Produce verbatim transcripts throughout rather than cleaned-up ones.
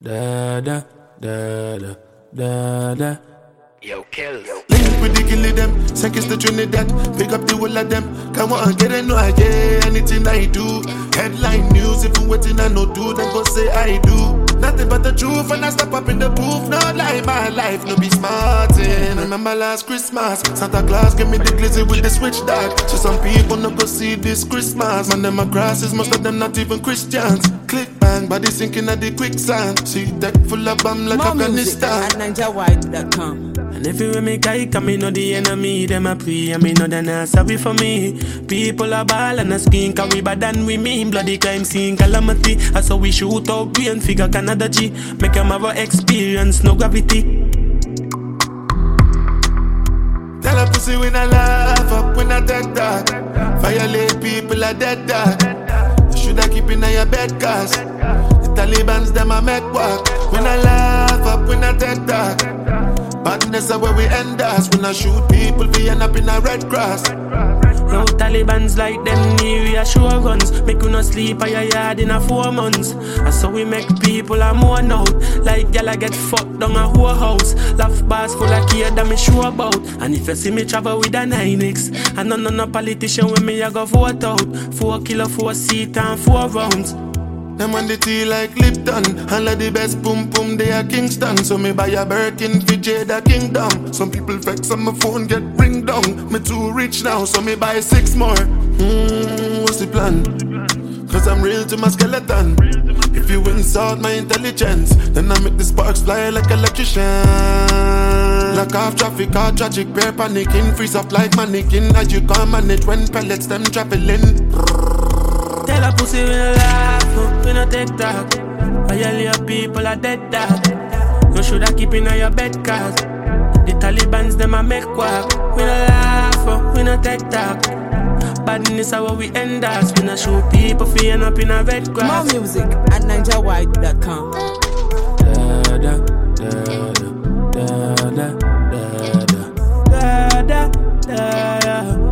Da da da da da da. Yo, kills. Link with the killing them, seconds to Trinidad. Pick up the whole of them. Come on, get it, no idea. Anything I do, headline news. If you waiting, I no do, then go say I do. Nothing but the truth, and I step up in the booth. Not like my life, no be smartin'. Remember last Christmas, Santa Claus gave me the glizzy with the switch dog. So some people no go see this Christmas. Man, them a grasses, most of them not even Christians. Click bang, body sinking at the quicksand. See deck full of bomb like More music Afghanistan. at ninja white dot com. And if you make I come, me know the enemy, them a pray, and me know they not sorry for me. People are ball and a skin, cause we bad and we mean. Bloody crime scene, calamity. That's how we shoot out green figure Canada G. Make them have a experience, no gravity. Tell a pussy when I laugh up, when I dead dog. Violate people are dead dog. You shoulda keep in your bed, cause the Taliban's them a make walk. When I laugh up, when I dead dog. Badness is where we end us. When I shoot people, we end up in a red cross. Yo, Taliban's like them new reassurance. Make you not sleep at your yard in a four months. And so we make people a mourn out. Like y'all get fucked down a whole house. Laugh bars full of care that me sure about. And if you see me travel with a nine X, and none of no politician with me I go vote out. Four kilo, four seat and four rounds. Them on the tea like Lipton. And like the best boom boom they are Kingston. So me buy a Birkin for Jada Kingdom. Some people vex on my phone get ring down. Me too rich now so me buy six more. Hmm, what's the plan? Cause I'm real to my skeleton. If you insult my intelligence, then I make the sparks fly like electrician. Lock off traffic, all tragic, bear panicking. Freeze up like mannequin. As you can't manage when pellets them traveling. Tell a pussy we no laugh, we no take talk. Violate people are dead dog. You shoulda keep in your bed, cause the Taliban's them a make walk. We no laugh, we no take talk. Badness is how we end us. We no shoot people for end up in a red grass. More music at ninja white dot com. Da da da da da da da da da da.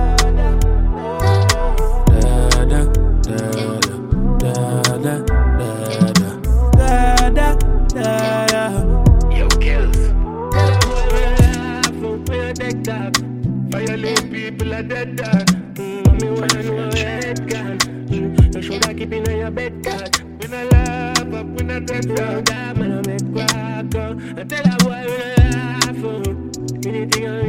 Yo, kills. Violate people are dead dog. Me wanna know head gun. You shoulda keep in your bed, cause When I laugh up, when I dead dog. that man a make quack. I tell a boy we no laugh. Anything I